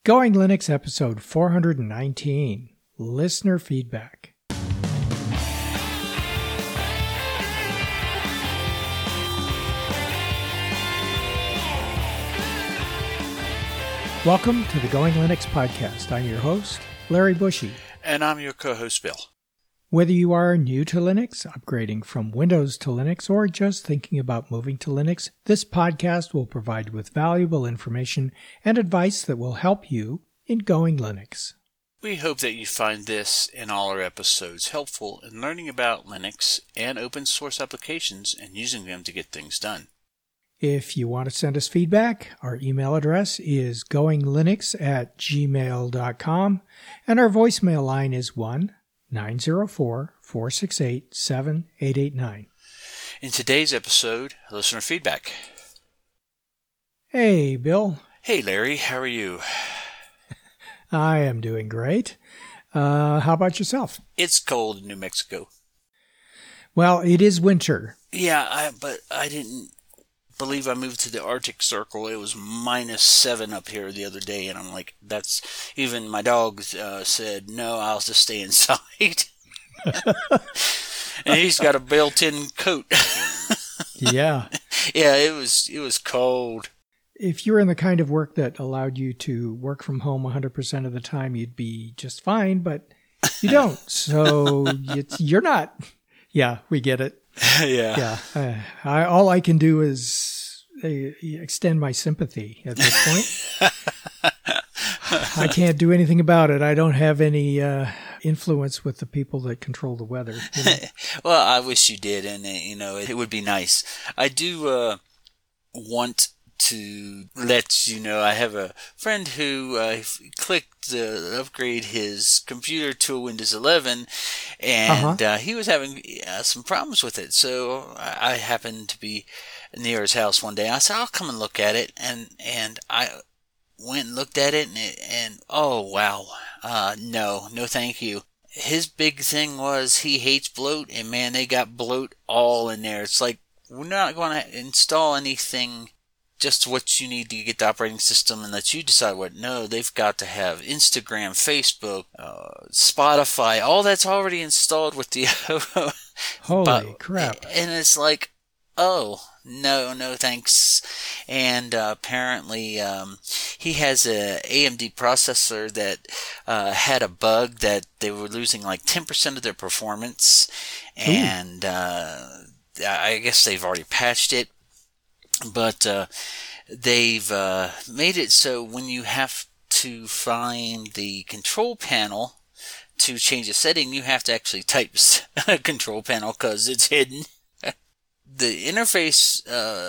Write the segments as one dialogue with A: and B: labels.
A: Going Linux episode 419, Listener Feedback. Welcome to the Going Linux podcast. I'm your host, Larry Bushy.
B: And I'm your co-host, Bill.
A: Whether you are new to Linux, upgrading from Windows to Linux, or just thinking about moving to Linux, this podcast will provide you with valuable information and advice that will help you in Going Linux.
B: We hope that you find this and all our episodes helpful in learning about Linux and open source applications and using them to get things done.
A: If you want to send us feedback, our email address is goinglinux@gmail.com, and our voicemail line is 1-904-468-7889.
B: In today's episode, listener feedback.
A: Hey, Bill.
B: Hey, Larry. How are you?
A: I am doing great. How about yourself?
B: It's cold in New Mexico.
A: Well, it is winter.
B: Yeah, but I didn't believe I moved to the Arctic Circle. It was -7 up here the other day, and I'm like, that's... Even my dog said, no, I'll just stay inside. And he's got a built-in coat.
A: Yeah.
B: Yeah, it was cold.
A: If you're in the kind of work that allowed you to work from home 100% of the time, you'd be just fine, but you don't. So you're not. Yeah, we get it.
B: Yeah.
A: All I can do is extend my sympathy at this point. I can't do anything about it. I don't have any influence with the people that control the weather. You know?
B: Well, I wish you did, and it would be nice. I do want to let you know I have a friend who clicked to upgrade his computer to a Windows 11, and he was having some problems with it. So I happened to be near his house one day. I said, I'll come and look at it, and I went and looked at it, and oh wow, no thank you. His big thing was he hates bloat, and man, they got bloat all in there. It's like, we're not going to install anything, just what you need to get the operating system and let you decide what. No, they've got to have Instagram, Facebook, Spotify, all that's already installed with the...
A: Holy crap.
B: And it's like, oh, no thanks. And apparently he has a AMD processor that had a bug that they were losing like 10% of their performance. And I guess they've already patched it. But they've made it so when you have to find the control panel to change a setting, you have to actually type control panel because it's hidden. The interface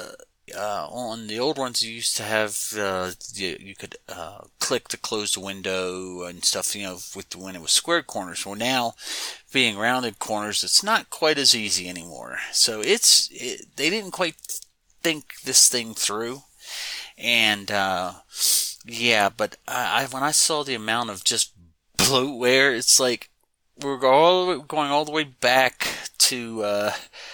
B: on the old ones, you used to have you could click to close the window and stuff, when it was squared corners. Well, now being rounded corners, it's not quite as easy anymore. So they didn't quite think this thing through, and but when I saw the amount of just bloatware, it's like we're going all the way back to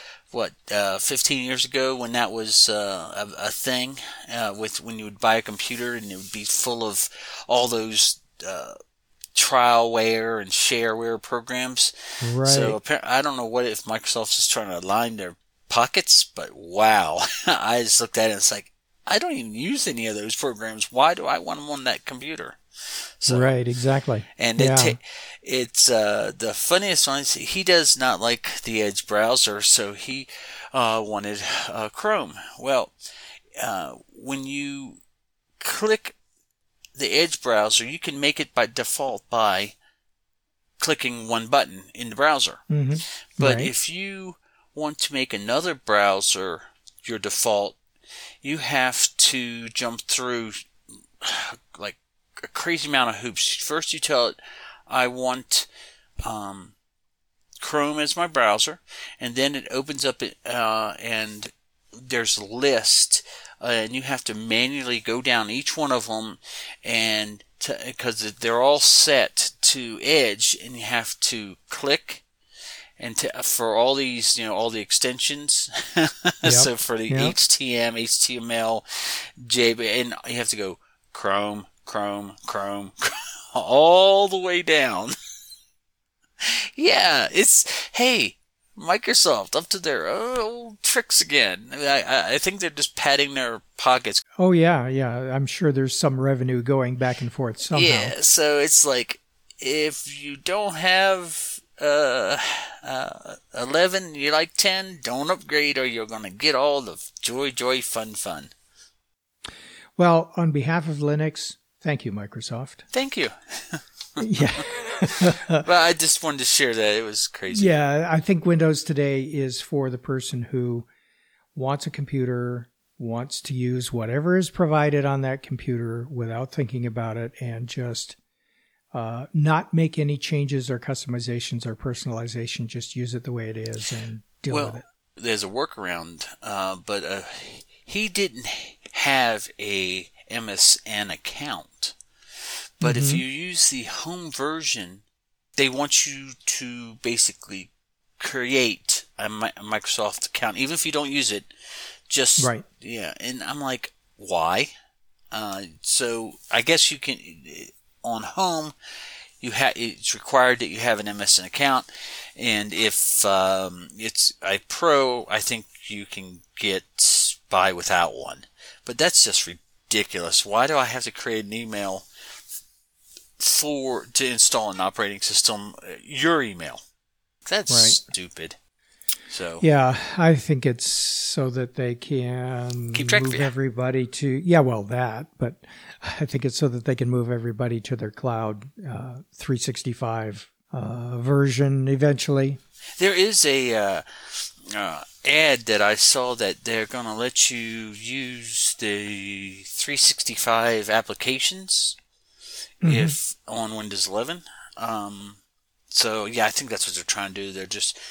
B: 15 years ago when that was a thing, with when you would buy a computer and it would be full of all those trialware and shareware programs.
A: Right.
B: So I don't know if Microsoft is trying to line their pockets, but wow. I just looked at it and it's like, I don't even use any of those programs. Why do I want them on that computer? So,
A: right, exactly.
B: And it's the funniest one is he does not like the Edge browser, so he wanted Chrome. Well, when you click the Edge browser, you can make it by default by clicking one button in the browser. Mm-hmm. But
A: right.
B: If you want to make another browser your default, you have to jump through like a crazy amount of hoops. First you tell it, I want Chrome as my browser, and then it opens up and there's a list, and you have to manually go down each one of them, and because they're all set to Edge, and you have to click and for all these, all the extensions. Yep. So for the HTML, JB, and you have to go Chrome, Chrome, all the way down. Yeah, hey, Microsoft up to their old tricks again. I think they're just padding their pockets.
A: Oh, yeah. I'm sure there's some revenue going back and forth somehow.
B: Yeah, so it's like, if you don't have 11, you like 10, don't upgrade or you're going to get all the joy, fun.
A: Well, on behalf of Linux, thank you, Microsoft.
B: Thank you.
A: Yeah.
B: But I just wanted to share that. It was crazy.
A: Yeah, I think Windows today is for the person who wants a computer, wants to use whatever is provided on that computer without thinking about it, and just not make any changes or customizations or personalization. Just use it the way it is and deal with it.
B: There's a workaround, but he didn't have a MSN account. But if you use the home version, they want you to basically create a Microsoft account, even if you don't use it. Just
A: right.
B: Yeah, and I'm like, why? So I guess you can on home. It's required that you have an MSN account, and if it's a Pro, I think you can get by without one. But that's just ridiculous. Why do I have to create an email to install an operating system? Your email. That's stupid. So
A: yeah, I think it's so that they can
B: keep track
A: move
B: of you.
A: Everybody to but I think it's so that they can move everybody to their cloud 365 version eventually.
B: There is a ad that I saw that they're going to let you use the 365 applications if on Windows 11. So yeah, I think that's what they're trying to do. They're just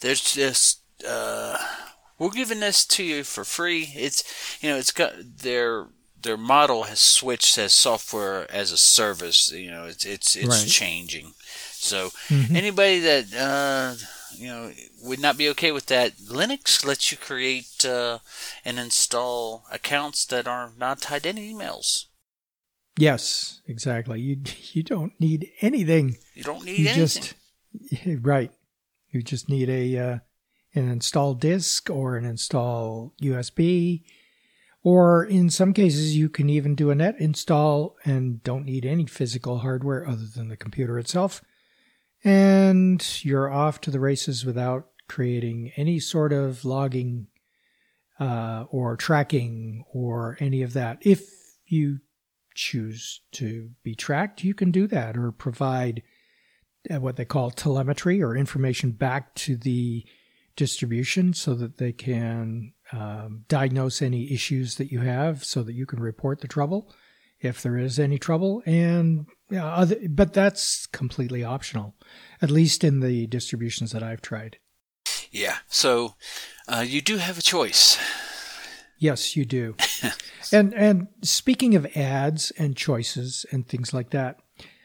B: we're giving this to you for free. It's got their model has switched as software as a service. It's changing. So anybody that would not be okay with that, Linux lets you create and install accounts that are not tied to any emails.
A: Yes, exactly. You don't need anything.
B: You don't need anything.
A: Right. You just need an install disk or an install USB, or in some cases you can even do a net install and don't need any physical hardware other than the computer itself. And you're off to the races without creating any sort of logging or tracking or any of that. If you choose to be tracked, you can do that, or provide what they call telemetry or information back to the distribution so that they can diagnose any issues that you have so that you can report the trouble if there is any trouble. And but that's completely optional, at least in the distributions that I've tried.
B: Yeah, so you do have a choice.
A: Yes, you do. And speaking of ads and choices and things like that,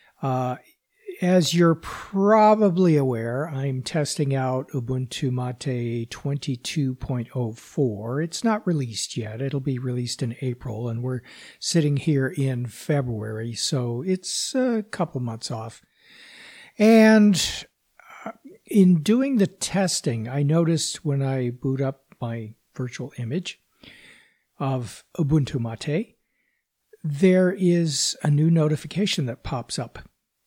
A: as you're probably aware, I'm testing out Ubuntu Mate 22.04. It's not released yet. It'll be released in April, and we're sitting here in February, so it's a couple months off. And in doing the testing, I noticed when I boot up my virtual image of Ubuntu Mate, there is a new notification that pops up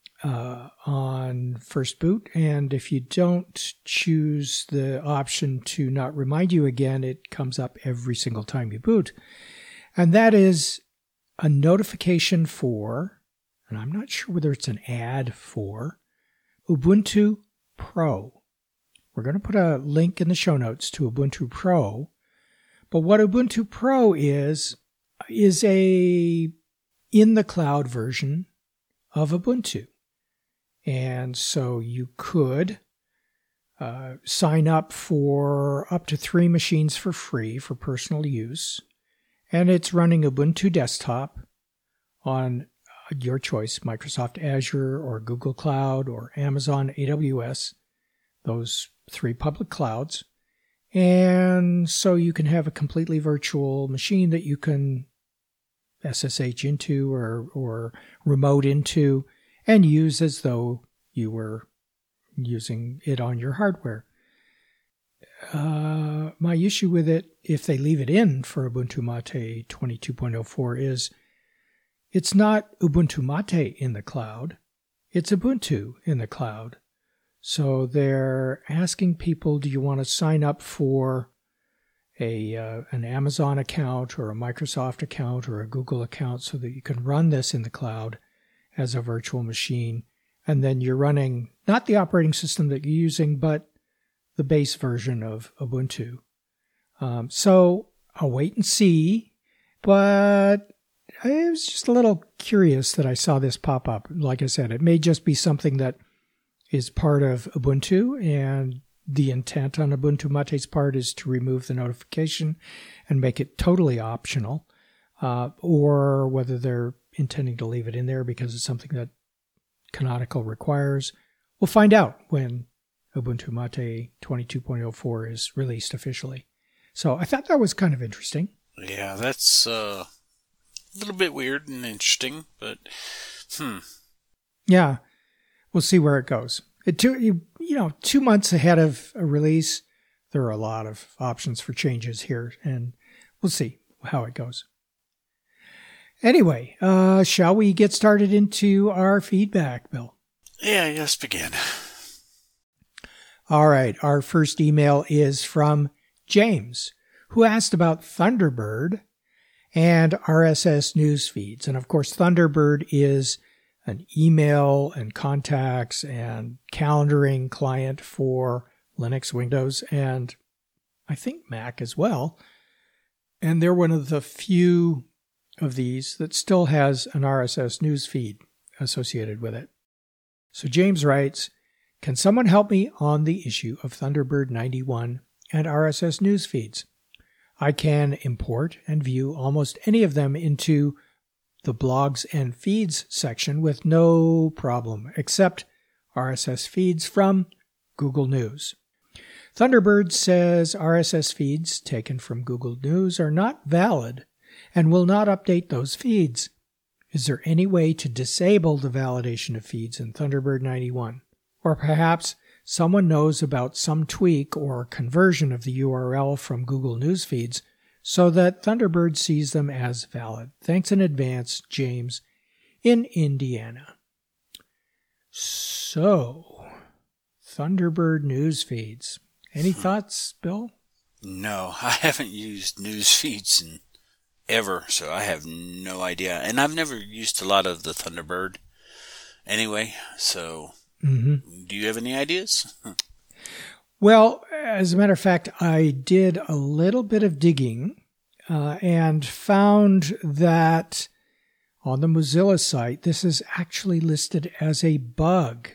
A: on first boot, and if you don't choose the option to not remind you again, it comes up every single time you boot. And that is a notification for, and I'm not sure whether it's an ad for, Ubuntu Pro. We're going to put a link in the show notes to Ubuntu Pro. But what Ubuntu Pro is a in-the-cloud version of Ubuntu. And so you could sign up for up to 3 machines for free for personal use. And it's running Ubuntu Desktop on your choice, Microsoft Azure or Google Cloud or Amazon AWS, those 3 public clouds. And so you can have a completely virtual machine that you can SSH into or remote into and use as though you were using it on your hardware. My issue with it, if they leave it in for Ubuntu Mate 22.04, is it's not Ubuntu Mate in the cloud. It's Ubuntu in the cloud. So they're asking people, do you want to sign up for an Amazon account or a Microsoft account or a Google account so that you can run this in the cloud as a virtual machine? And then you're running not the operating system that you're using, but the base version of Ubuntu. So I'll wait and see, but I was just a little curious that I saw this pop up. Like I said, it may just be something that is part of Ubuntu, and the intent on Ubuntu Mate's part is to remove the notification and make it totally optional, or whether they're intending to leave it in there because it's something that Canonical requires. We'll find out when Ubuntu Mate 22.04 is released officially. So I thought that was kind of interesting.
B: Yeah, that's a little bit weird and interesting, but
A: Yeah, we'll see where it goes. 2 months ahead of a release, there are a lot of options for changes here, and we'll see how it goes. Anyway, shall we get started into our feedback, Bill?
B: Yeah, let's begin.
A: All right, our first email is from James, who asked about Thunderbird and RSS news feeds. And of course, Thunderbird is an email and contacts and calendaring client for Linux, Windows, and I think Mac as well. And they're one of the few of these that still has an RSS news feed associated with it. So James writes, can someone help me on the issue of Thunderbird 91 and RSS news feeds? I can import and view almost any of them into the blogs and feeds section with no problem, except RSS feeds from Google News. Thunderbird says RSS feeds taken from Google News are not valid and will not update those feeds. Is there any way to disable the validation of feeds in Thunderbird 91? Or perhaps someone knows about some tweak or conversion of the URL from Google News feeds so that Thunderbird sees them as valid. Thanks in advance, James in Indiana. So, Thunderbird news feeds. Any thoughts, Bill?
B: No, I haven't used news feeds in ever, so I have no idea. And I've never used a lot of the Thunderbird anyway, so do you have any ideas?
A: Well, as a matter of fact, I did a little bit of digging and found that on the Mozilla site, this is actually listed as a bug.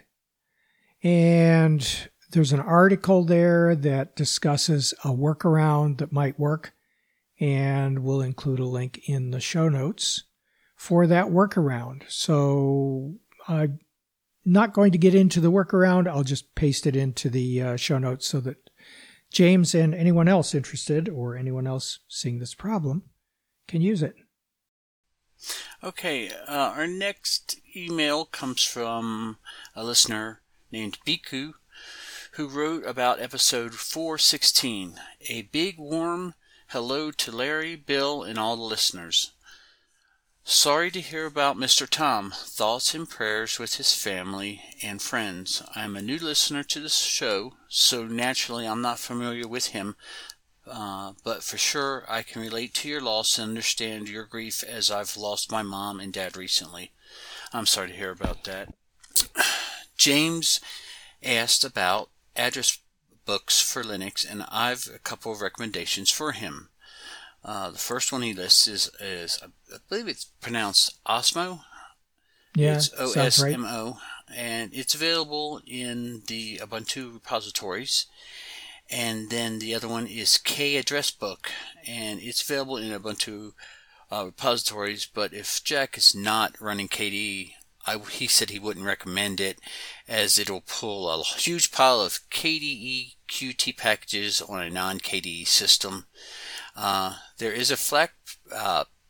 A: And there's an article there that discusses a workaround that might work, and we'll include a link in the show notes for that workaround. So I'm not going to get into the workaround. I'll just paste it into the show notes so that James and anyone else interested or anyone else seeing this problem can use it.
B: Okay, our next email comes from a listener named Biku, who wrote about episode 416. A big warm hello to Larry, Bill, and all the listeners. Sorry to hear about Mr. Tom. Thoughts and prayers with his family and friends. I'm a new listener to this show, so naturally I'm not familiar with him, but for sure I can relate to your loss and understand your grief, as I've lost my mom and dad recently. I'm sorry to hear about that. James asked about address books for Linux, and I've a couple of recommendations for him. The first one he lists is I believe it's pronounced Osmo.
A: Yeah,
B: it's
A: right.
B: OSMO, and it's available in the Ubuntu repositories. And then the other one is K Address Book, and it's available in Ubuntu repositories. But if Jack is not running KDE, he said he wouldn't recommend it, as it'll pull a huge pile of KDE Qt packages on a non-KDE system. There is a FLAC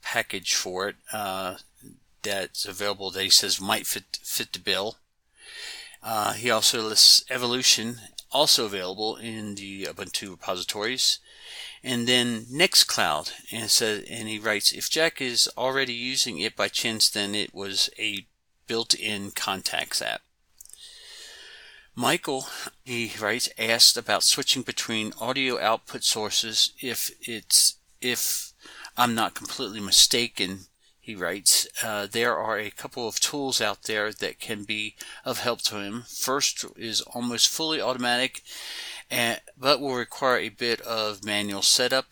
B: package for it that's available that he says might fit the bill. He also lists Evolution, also available in the Ubuntu repositories. And then Nextcloud, and he writes, if Jack is already using it by chance, then it was a built-in contacts app. Michael, he writes, asked about switching between audio output sources if I'm not completely mistaken. He writes, there are a couple of tools out there that can be of help to him. First is almost fully automatic, but will require a bit of manual setup.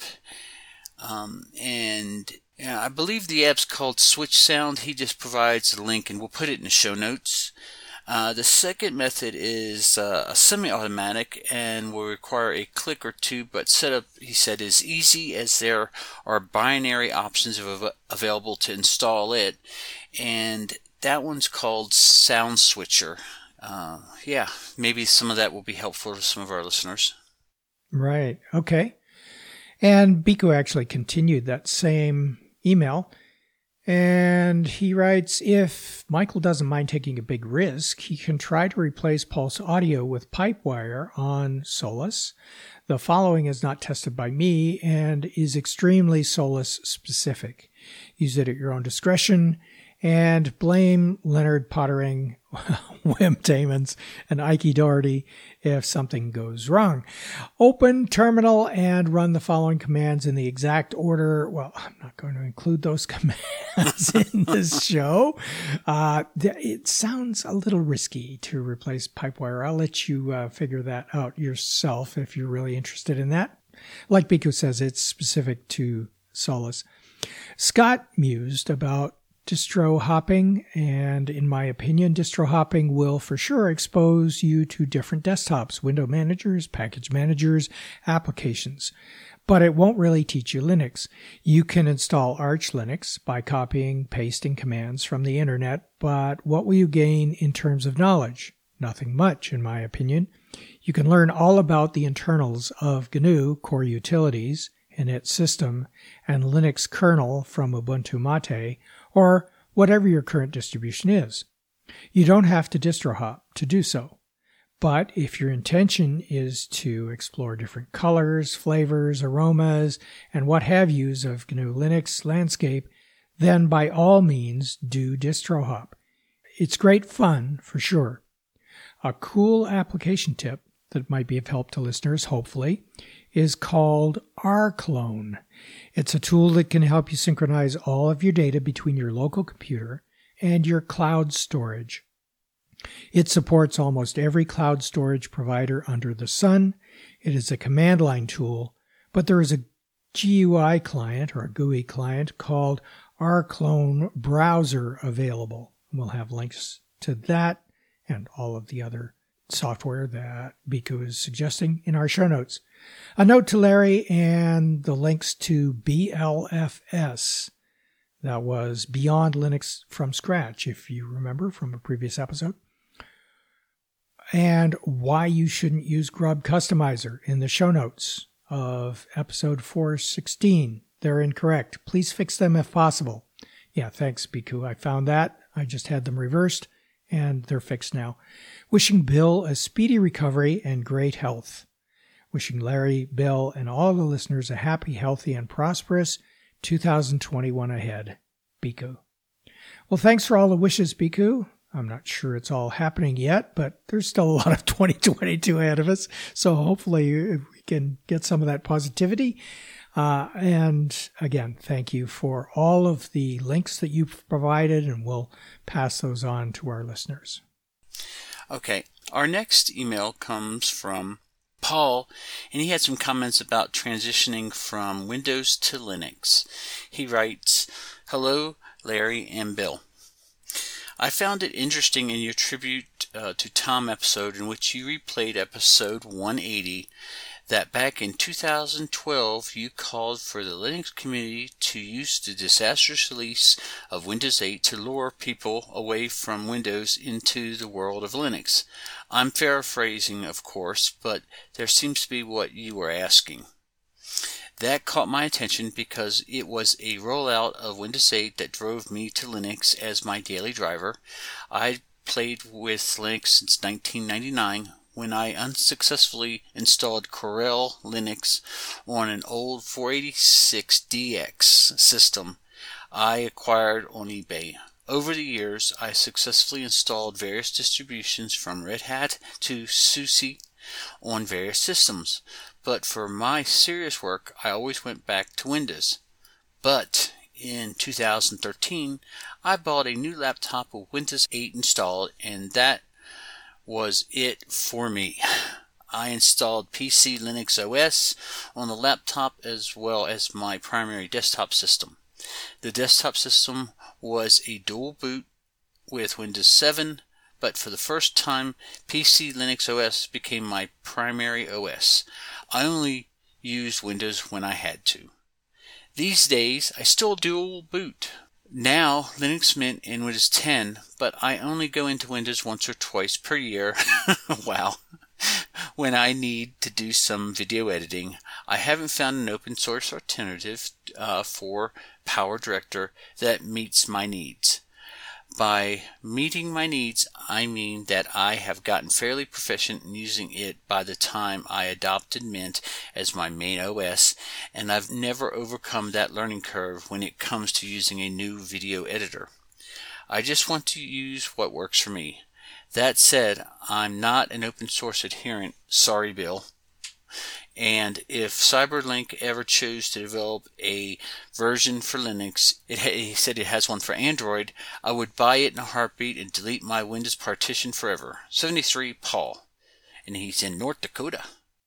B: And I believe the app's called Switch Sound. He just provides a link, and we'll put it in the show notes. The second method is a semi-automatic and will require a click or two, but setup, he said, is easy as there are binary options available to install it, and that one's called Sound Switcher. Maybe some of that will be helpful to some of our listeners.
A: Right. Okay. And Biko actually continued that same email. And he writes, if Michael doesn't mind taking a big risk, he can try to replace Pulse Audio with Pipewire on Solus. The following is not tested by me and is extremely Solus specific. Use it at your own discretion and blame Leonard Pottering, Wim Taemans, and Ike Doherty if something goes wrong. Open terminal and run the following commands in the exact order. Well, I'm not going to include those commands in this show. It sounds a little risky to replace Pipewire. I'll let you figure that out yourself if you're really interested in that. Like Biko says, it's specific to Solus. Scott mused about distro hopping, and in my opinion, distro hopping will for sure expose you to different desktops, window managers, package managers, applications. But it won't really teach you Linux. You can install Arch Linux by copying, pasting commands from the internet, but what will you gain in terms of knowledge? Nothing much, in my opinion. You can learn all about the internals of GNU core utilities, init system, and Linux kernel from Ubuntu Mate, or whatever your current distribution is. You don't have to distro hop to do so. But if your intention is to explore different colors, flavors, aromas, and what have yous of GNU Linux landscape, then by all means do distro hop. It's great fun, for sure. A cool application tip that might be of help to listeners, hopefully, is called rclone. It's a tool that can help you synchronize all of your data between your local computer and your cloud storage. It supports almost every cloud storage provider under the sun. It is a command line tool, but there is a GUI client or a GUI client called rclone browser available. We'll have links to that and all of the other software that Biko is suggesting in our show notes. A note to Larry and the links to BLFS. That was Beyond Linux from Scratch, if you remember from a previous episode. And why you shouldn't use Grub Customizer in the show notes of episode 416. They're incorrect. Please fix them if possible. Yeah, thanks, Biko. I found that. I just had them reversed, and they're fixed now. Wishing Bill a speedy recovery and great health. Wishing Larry, Bill, and all the listeners a happy, healthy, and prosperous 2021 ahead. Biko. Well, thanks for all the wishes, Biko. I'm not sure it's all happening yet, but there's still a lot of 2022 ahead of us. So hopefully we can get some of that positivity. And again, thank you for all of the links that you've provided, and we'll pass those on to our listeners.
B: Okay, our next email comes from Paul, and he had some comments about transitioning from Windows to Linux. He writes, "Hello, Larry and Bill. I found it interesting in your tribute to Tom episode in which you replayed episode 180 that back in 2012 you called for the Linux community to use the disastrous release of Windows 8 to lure people away from Windows into the world of Linux. I'm paraphrasing, of course, but there seems to be what you were asking. That caught my attention because it was a rollout of Windows 8 that drove me to Linux as my daily driver. I played with Linux since 1999 when I unsuccessfully installed Corel Linux on an old 486DX system I acquired on eBay. Over the years, I successfully installed various distributions from Red Hat to SUSE on various systems, but for my serious work, I always went back to Windows. But in 2013, I bought a new laptop with Windows 8 installed, and that was it for me. I installed PC Linux OS on the laptop as well as my primary desktop system. The desktop system was a dual boot with Windows 7, but for the first time, PC Linux OS became my primary OS. I only used Windows when I had to. These days, I still dual boot. Now, Linux Mint and Windows 10, but I only go into Windows once or twice per year. Wow. When I need to do some video editing. I haven't found an open source alternative for PowerDirector that meets my needs. By meeting my needs, I mean that I have gotten fairly proficient in using it by the time I adopted Mint as my main OS, and I've never overcome that learning curve when it comes to using a new video editor. I just want to use what works for me. That said, I'm not an open source adherent, sorry Bill. And if Cyberlink ever chose to develop a version for Linux, he said it has one for Android, I would buy it in a heartbeat and delete my Windows partition forever. 73 Paul. And he's in North Dakota.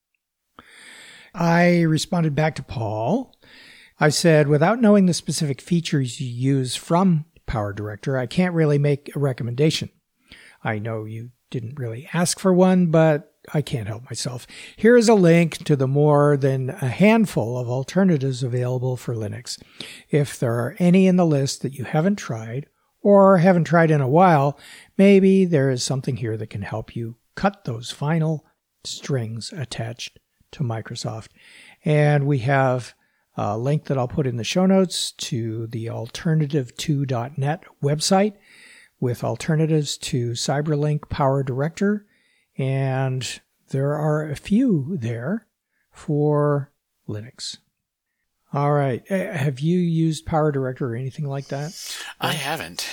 A: I responded back to Paul. I said, without knowing the specific features you use from PowerDirector, I can't really make a recommendation. I know you didn't really ask for one, but I can't help myself. Here is a link to the more than a handful of alternatives available for Linux. If there are any in the list that you haven't tried or haven't tried in a while, maybe there is something here that can help you cut those final strings attached to Microsoft. And we have a link that I'll put in the show notes to the alternative2.net website with alternatives to Cyberlink PowerDirector. And there are a few there for Linux. All right. Have you used PowerDirector or anything like that?
B: I haven't.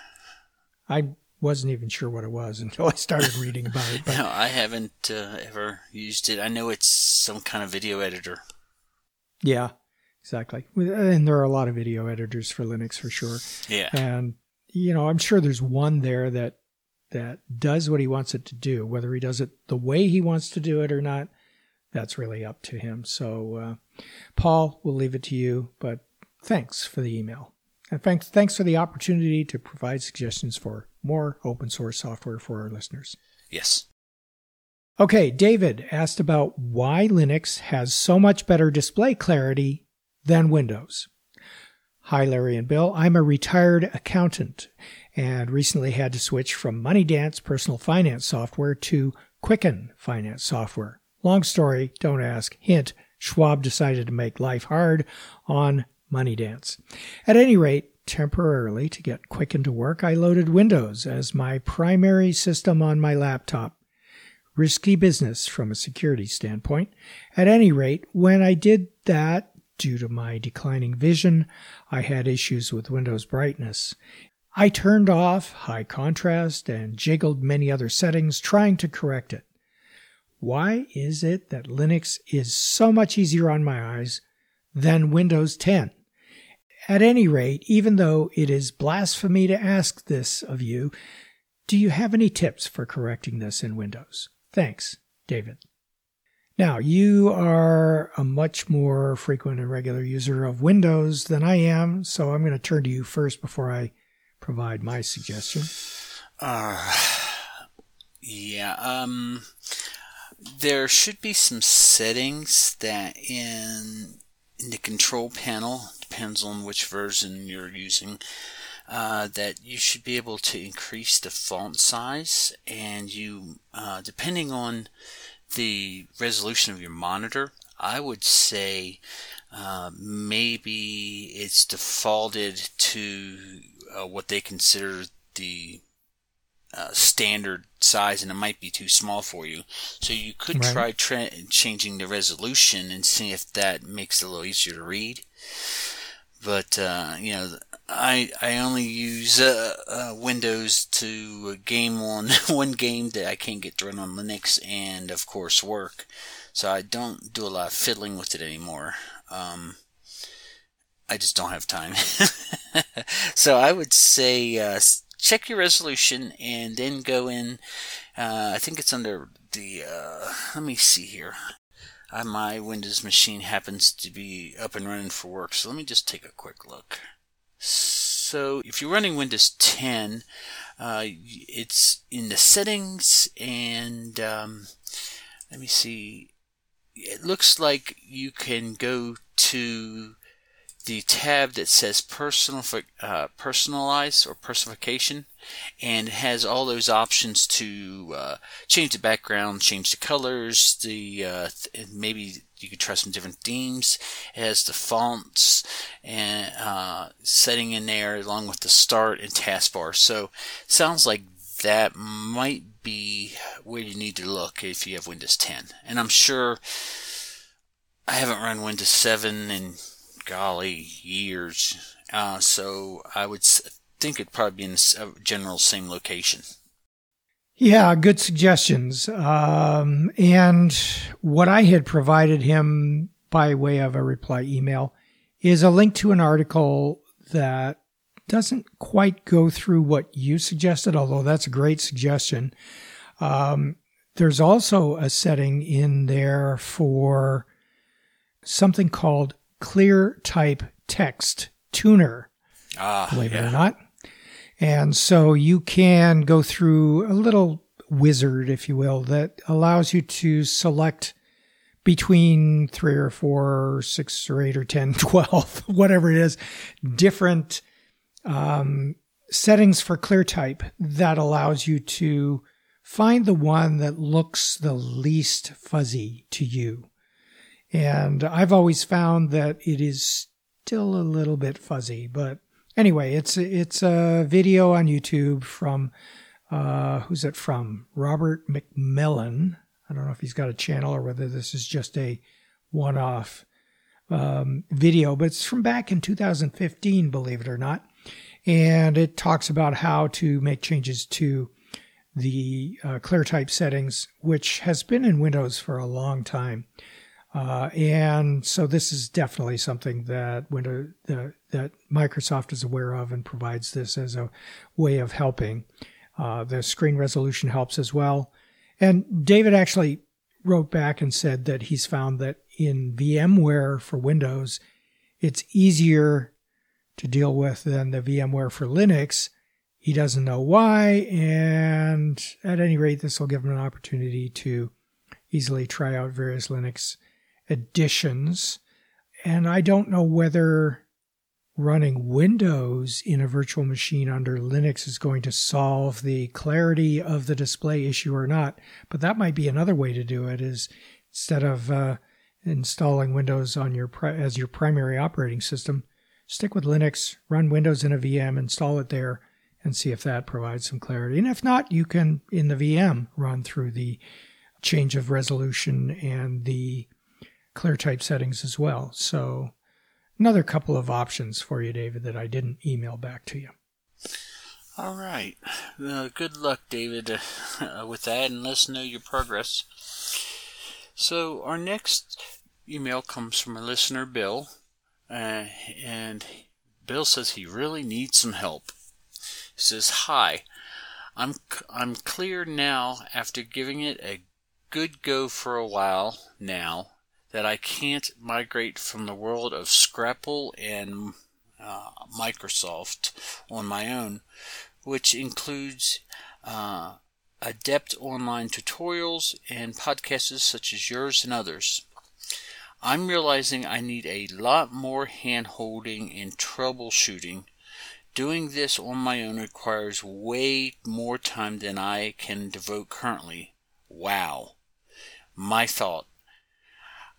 A: I wasn't even sure what it was until I started reading about it. But
B: No, I haven't ever used it. I know it's some kind of video editor.
A: yeah, exactly. And there are a lot of video editors for Linux for sure.
B: Yeah.
A: And, I'm sure there's one there that does what he wants it to do. Whether he does it the way he wants to do it or not, that's really up to him. So, Paul, we'll leave it to you, but thanks for the email. And thanks for the opportunity to provide suggestions for more open source software for our listeners.
B: Yes.
A: Okay, David asked about why Linux has so much better display clarity than Windows. Hi, Larry and Bill. I'm a retired accountant and recently had to switch from MoneyDance personal finance software to Quicken finance software. Long story, don't ask. Hint, Schwab decided to make life hard on MoneyDance. At any rate, temporarily to get Quicken to work, I loaded Windows as my primary system on my laptop. Risky business from a security standpoint. At any rate, when I did that, due to my declining vision, I had issues with Windows brightness. I turned off high contrast and jiggled many other settings trying to correct it. Why is it that Linux is so much easier on my eyes than Windows 10? At any rate, even though it is blasphemy to ask this of you, do you have any tips for correcting this in Windows? Thanks, David. Now, you are a much more frequent and regular user of Windows than I am, so I'm going to turn to you first before I provide my suggestion.
B: There should be some settings that in the control panel, depends on which version you're using, that you should be able to increase the font size, and you, depending on the resolution of your monitor, I would say maybe it's defaulted to what they consider the standard size, and it might be too small for you. So you could try changing the resolution and see if that makes it a little easier to read. But I only use Windows to game on one game that I can't get to run on Linux, and of course work. So I don't do a lot of fiddling with it anymore. I just don't have time. So I would say check your resolution and then go in. I think it's under the, let me see here. My Windows machine happens to be up and running for work, so let me just take a quick look. So if you're running Windows 10, it's in the settings, and let me see. It looks like you can go to the tab that says personalize or personification, and it has all those options to change the background, change the colors, maybe you could try some different themes. It has the fonts and setting in there along with the start and taskbar. So sounds like that might be where you need to look if you have Windows 10. And I'm sure I haven't run Windows 7 in golly years, so I would think it'd probably be in a general same location.
A: Yeah, good suggestions. And what I had provided him by way of a reply email is a link to an article that doesn't quite go through what you suggested, although that's a great suggestion. There's also a setting in there for something called ClearType Text Tuner, believe it or not. And so you can go through a little wizard, if you will, that allows you to select between 3 or 4 or 6 or 8 or 10, 12, whatever it is, different settings for ClearType that allows you to find the one that looks the least fuzzy to you. And I've always found that it is still a little bit fuzzy, but anyway, it's a video on YouTube from, who's it from? Robert McMillan. I don't know if he's got a channel or whether this is just a one-off video, but it's from back in 2015, believe it or not. And it talks about how to make changes to the ClearType settings, which has been in Windows for a long time. And so this is definitely something that that Microsoft is aware of and provides this as a way of helping. The screen resolution helps as well. And David actually wrote back and said that he's found that in VMware for Windows, it's easier to deal with than the VMware for Linux. He doesn't know why, and at any rate, this will give him an opportunity to easily try out various Linux editions. And I don't know whether running Windows in a virtual machine under Linux is going to solve the clarity of the display issue or not. But that might be another way to do it, is instead of installing Windows on as your primary operating system, stick with Linux, run Windows in a VM, install it there, and see if that provides some clarity. And if not, you can, in the VM, run through the change of resolution and the ClearType settings as well. So another couple of options for you, David, that I didn't email back to you.
B: All right. Good luck, David, with that, and let us know your progress. So our next email comes from a listener, Bill, and Bill says he really needs some help. He says, "Hi, I'm clear now after giving it a good go for a while now that I can't migrate from the world of Scrapple and Microsoft on my own, which includes adept online tutorials and podcasts such as yours and others. I'm realizing I need a lot more hand-holding and troubleshooting. Doing this on my own requires way more time than I can devote currently. Wow. My thought.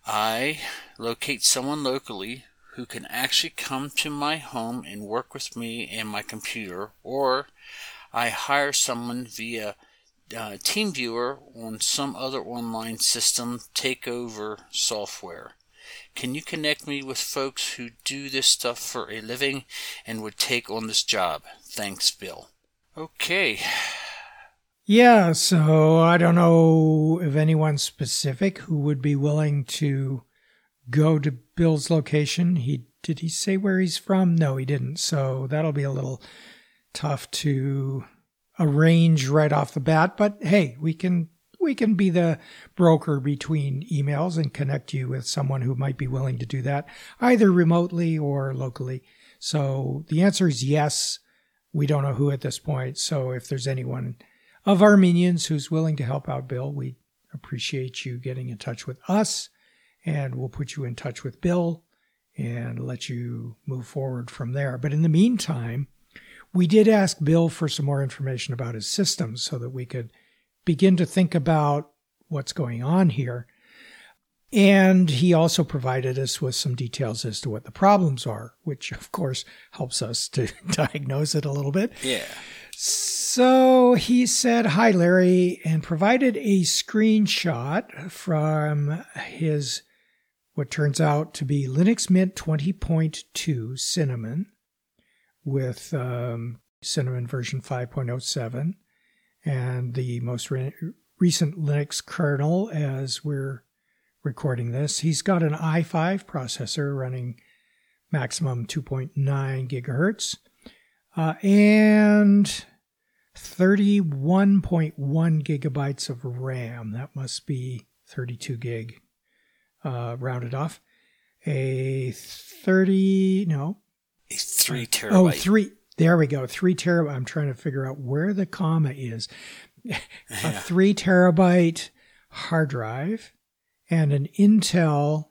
B: I locate someone locally who can actually come to my home and work with me and my computer, or I hire someone via TeamViewer on some other online system takeover software. Can you connect me with folks who do this stuff for a living and would take on this job? Thanks, Bill. Okay.
A: Yeah, so I don't know of anyone specific who would be willing to go to Bill's location. Did he say where he's from? No, he didn't. So that'll be a little tough to arrange right off the bat. But hey, we can be the broker between emails and connect you with someone who might be willing to do that, either remotely or locally. So the answer is yes. We don't know who at this point. So if there's anyone of our minions who's willing to help out Bill, we appreciate you getting in touch with us, and we'll put you in touch with Bill and let you move forward from there. But in the meantime, we did ask Bill for some more information about his systems so that we could begin to think about what's going on here. And he also provided us with some details as to what the problems are, which of course helps us to diagnose it a little bit.
B: Yeah.
A: So he said, "Hi, Larry," and provided a screenshot from his, what turns out to be Linux Mint 20.2 Cinnamon with Cinnamon version 5.07 and the most recent Linux kernel as we're recording this. He's got an i5 processor running maximum 2.9 gigahertz and 31.1 gigabytes of RAM. That must be 32 gig rounded off. A 3
B: terabyte.
A: Oh, 3. There we go. 3 terabyte. I'm trying to figure out where the comma is. A 3 terabyte hard drive and an Intel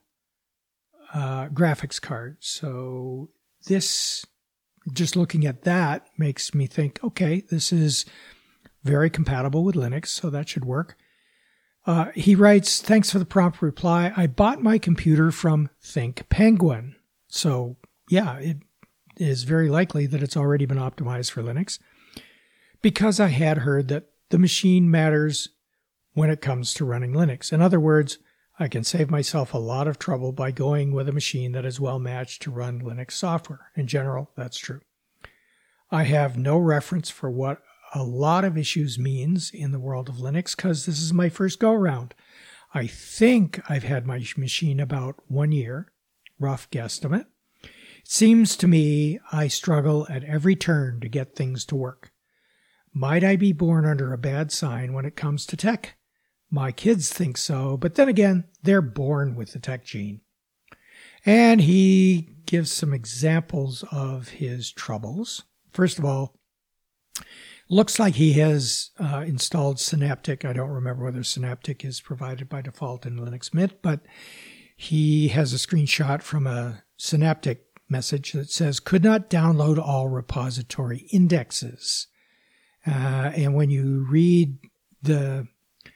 A: graphics card. So this, just looking at that, makes me think, okay, this is very compatible with Linux, so that should work. He writes, "Thanks for the prompt reply. I bought my computer from Think Penguin." So yeah, it is very likely that it's already been optimized for Linux, because I had heard that the machine matters when it comes to running Linux. In other words, I can save myself a lot of trouble by going with a machine that is well matched to run Linux software. In general, that's true. I have no reference for what a lot of issues means in the world of Linux because this is my first go-around. I think I've had my machine about 1 year, rough guesstimate. It seems to me I struggle at every turn to get things to work. Might I be born under a bad sign when it comes to tech? My kids think so, but then again, they're born with the tech gene. And he gives some examples of his troubles. First of all, looks like he has installed Synaptic. I don't remember whether Synaptic is provided by default in Linux Mint, but he has a screenshot from a Synaptic message that says, "Could not download all repository indexes." And when you read the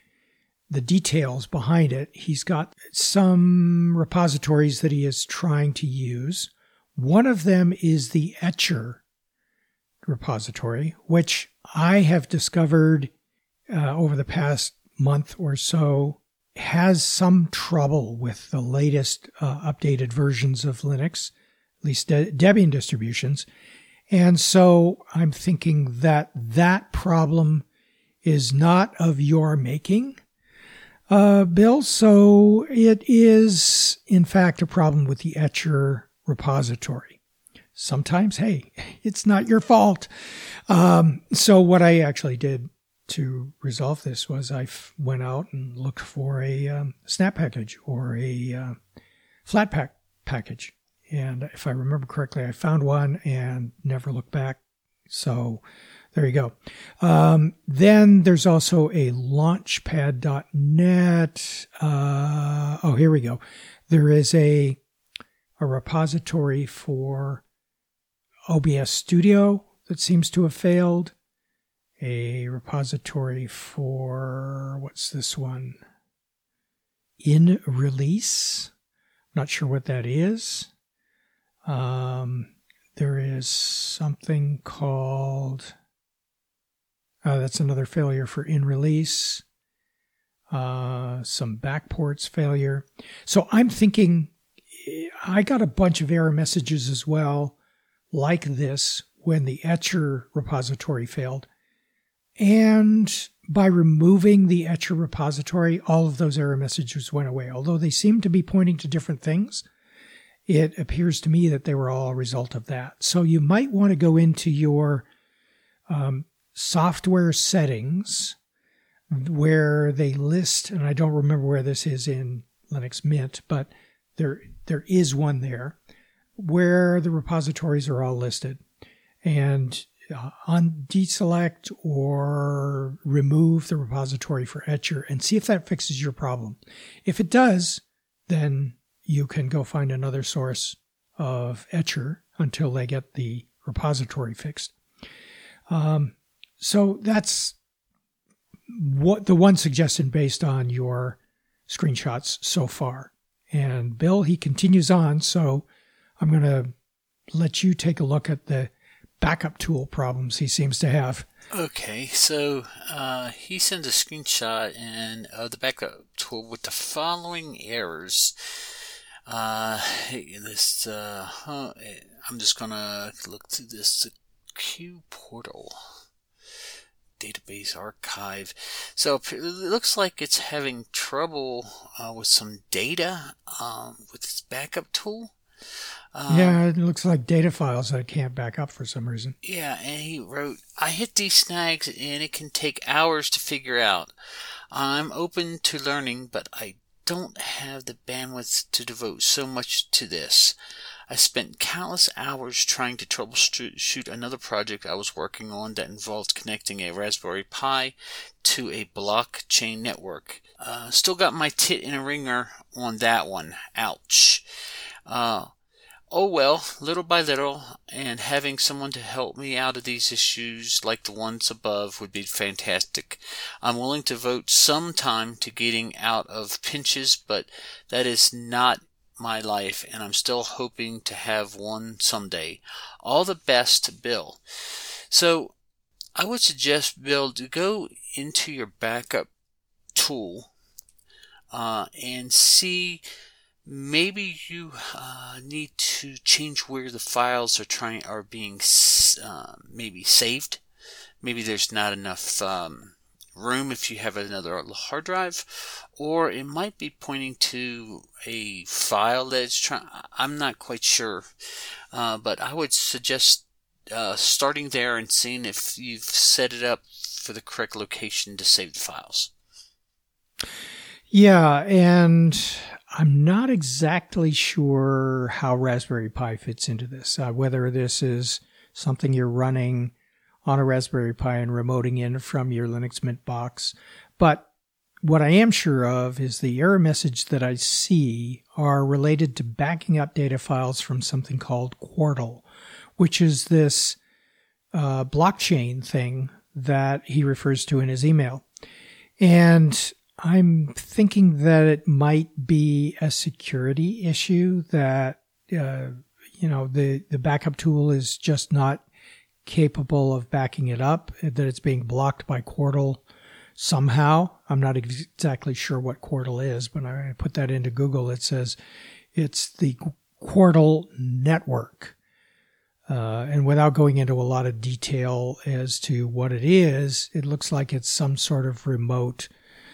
A: details behind it, he's got some repositories that he is trying to use. One of them is the Etcher repository, which I have discovered over the past month or so has some trouble with the latest updated versions of Linux, at least Debian distributions. And so I'm thinking that that problem is not of your making, Bill. So it is, in fact, a problem with the Etcher repository. Sometimes, hey, it's not your fault. So what I actually did to resolve this was I went out and looked for a snap package or a Flatpak package. And if I remember correctly, I found one and never looked back. So there you go. Then there's also a launchpad.net. Here we go. There is a repository for OBS Studio that seems to have failed. A repository for, what's this one? in release. Not sure what that is. There is something called, that's another failure for in release. Some backports failure. So I'm thinking I got a bunch of error messages as well, like this, when the Etcher repository failed. And by removing the Etcher repository, all of those error messages went away. Although they seem to be pointing to different things, it appears to me that they were all a result of that. So you might want to go into your software settings where they list, and I don't remember where this is in Linux Mint, but there is one there where the repositories are all listed. And deselect or remove the repository for Etcher and see if that fixes your problem. If it does, then you can go find another source of Etcher until they get the repository fixed. So that's what the one suggestion based on your screenshots so far. And Bill, he continues on, so I'm going to let you take a look at the backup tool problems he seems to have.
B: Okay, so he sends a screenshot of the backup tool with the following errors. I'm just going to look through this Q portal database archive. So it looks like it's having trouble with some data with its backup tool.
A: Yeah, it looks like data files that can't back up for some reason.
B: Yeah, and he wrote, I hit these snags and it can take hours to figure out. I'm open to learning, but I don't have the bandwidth to devote so much to this. I spent countless hours trying to troubleshoot another project I was working on that involved connecting a Raspberry Pi to a blockchain network. Still got my tit in a ringer on that one. Ouch. Oh well, little by little, and having someone to help me out of these issues like the ones above would be fantastic. I'm willing to devote some time to getting out of pinches, but that is not my life, and I'm still hoping to have one someday. All the best, Bill. So, I would suggest, Bill, to go into your backup tool and see. Maybe you need to change where the files are being maybe saved. Maybe there's not enough room if you have another hard drive, or it might be pointing to a file that's trying. I'm not quite sure, but I would suggest starting there and seeing if you've set it up for the correct location to save the files.
A: Yeah, and I'm not exactly sure how Raspberry Pi fits into this, whether this is something you're running on a Raspberry Pi and remoting in from your Linux Mint box. But what I am sure of is the error message that I see are related to backing up data files from something called Quartal, which is this blockchain thing that he refers to in his email. And I'm thinking that it might be a security issue that, the backup tool is just not capable of backing it up, that it's being blocked by Quartal somehow. I'm not exactly sure what Quartal is, but I put that into Google. It says it's the Quartal network. And without going into a lot of detail as to what it is, it looks like it's some sort of remote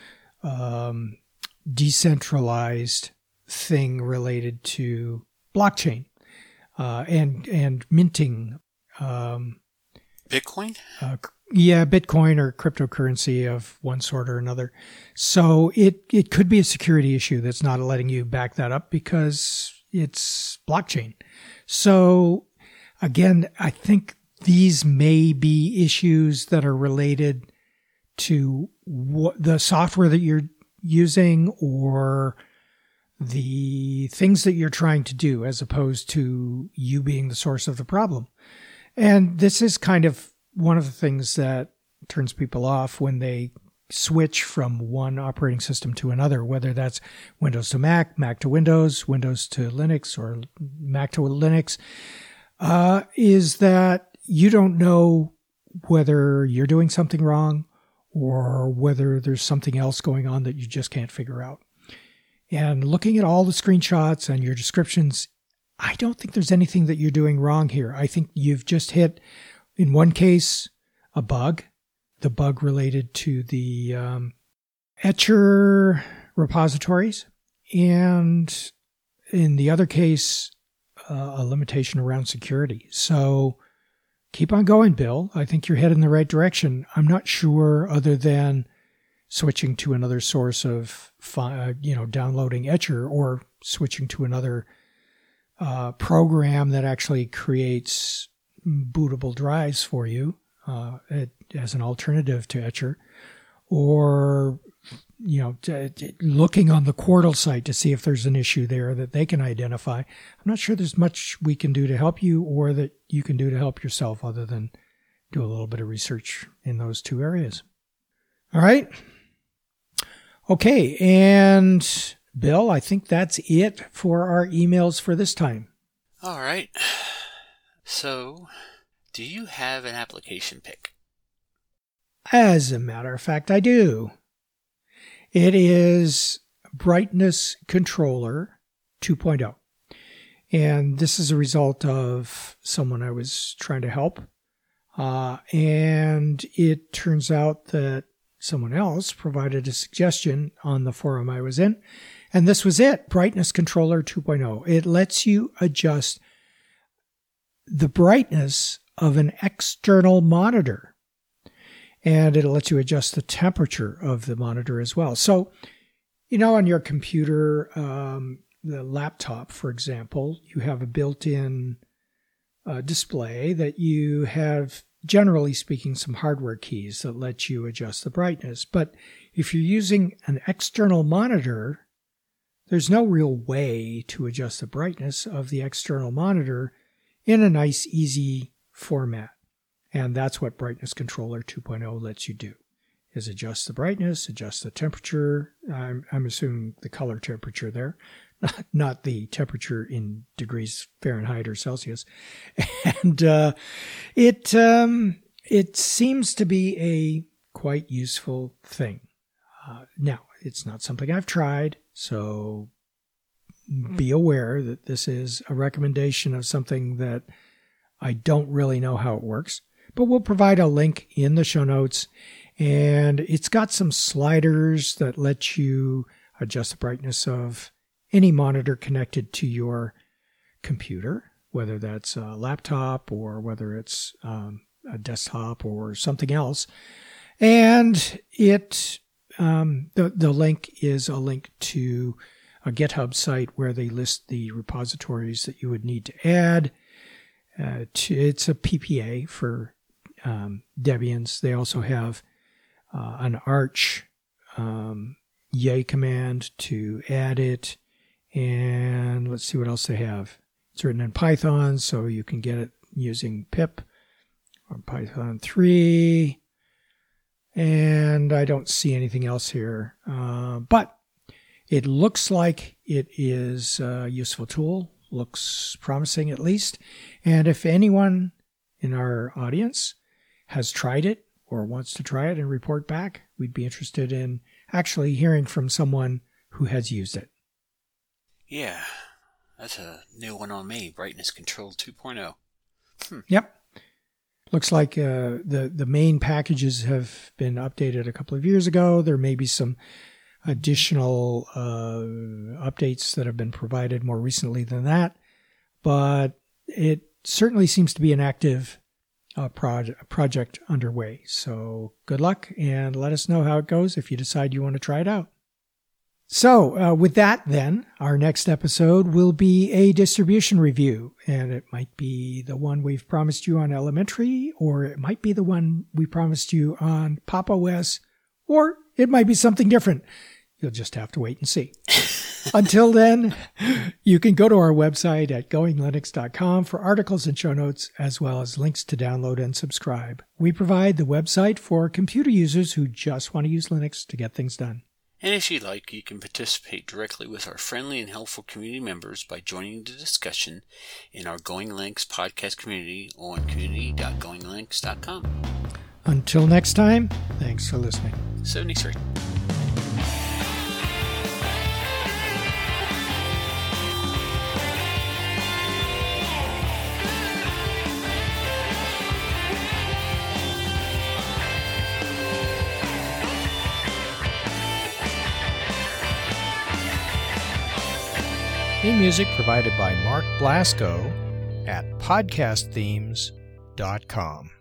A: decentralized thing related to blockchain and minting.
B: Bitcoin?
A: Bitcoin or cryptocurrency of one sort or another. So it could be a security issue that's not letting you back that up because it's blockchain. So again, I think these may be issues that are related to the software that you're using or the things that you're trying to do as opposed to you being the source of the problem. And this is kind of one of the things that turns people off when they switch from one operating system to another, whether that's Windows to Mac, Mac to Windows, Windows to Linux, or Mac to Linux, is that you don't know whether you're doing something wrong or whether there's something else going on that you just can't figure out. And looking at all the screenshots and your descriptions, I don't think there's anything that you're doing wrong here. I think you've just hit, in one case, a bug. The bug related to the Etcher repositories, and in the other case, a limitation around security. So keep on going, Bill. I think you're heading in the right direction. I'm not sure, other than switching to another source of, downloading Etcher, or switching to another program that actually creates bootable drives for you as an alternative to Etcher, or looking on the Quartal site to see if there's an issue there that they can identify. I'm not sure there's much we can do to help you, or that you can do to help yourself, other than do a little bit of research in those two areas. All right. Okay. And Bill, I think that's it for our emails for this time.
B: All right. So, do you have an application pick?
A: As a matter of fact, I do. It is Brightness Controller 2.0. And this is a result of someone I was trying to help. And it turns out that someone else provided a suggestion on the forum I was in. And this was it, Brightness Controller 2.0. It lets you adjust the brightness of an external monitor. And it lets you adjust the temperature of the monitor as well. So, on your computer, the laptop, for example, you have a built-in display that you have, generally speaking, some hardware keys that let you adjust the brightness. But if you're using an external monitor, there's no real way to adjust the brightness of the external monitor in a nice, easy format. And that's what Brightness Controller 2.0 lets you do, is adjust the brightness, adjust the temperature. I'm assuming the color temperature there, not the temperature in degrees Fahrenheit or Celsius. And it seems to be a quite useful thing. Now, it's not something I've tried, so be aware that this is a recommendation of something that I don't really know how it works. But we'll provide a link in the show notes, and it's got some sliders that let you adjust the brightness of any monitor connected to your computer, whether that's a laptop or whether it's a desktop or something else. And it the link is a link to a GitHub site where they list the repositories that you would need to add. It's a PPA for Debians. They also have an Arch yay command to add it. And let's see what else they have. It's written in Python, so you can get it using pip or Python 3. And I don't see anything else here. But it looks like it is a useful tool. Looks promising, at least. And if anyone in our audience has tried it or wants to try it and report back, we'd be interested in actually hearing from someone who has used it.
B: Yeah, that's a new one on me, Brightness Control 2.0.
A: Yep. Looks like the main packages have been updated a couple of years ago. There may be some additional updates that have been provided more recently than that, but it certainly seems to be an active project underway. So good luck, and let us know how it goes if you decide you want to try it out. So with that, then, our next episode will be a distribution review, and it might be the one we've promised you on Elementary, or it might be the one we promised you on Pop! OS, or it might be something different. You'll just have to wait and see. Until then, you can go to our website at goinglinux.com for articles and show notes, as well as links to download and subscribe. We provide the website for computer users who just want to use Linux to get things done.
C: And if you'd like, you can participate directly with our friendly and helpful community members by joining the discussion in our Going Linux podcast community on community.goinglinux.com.
A: Until next time, thanks for listening.
C: 73.
D: Theme music provided by Mark Blasco at podcastthemes.com.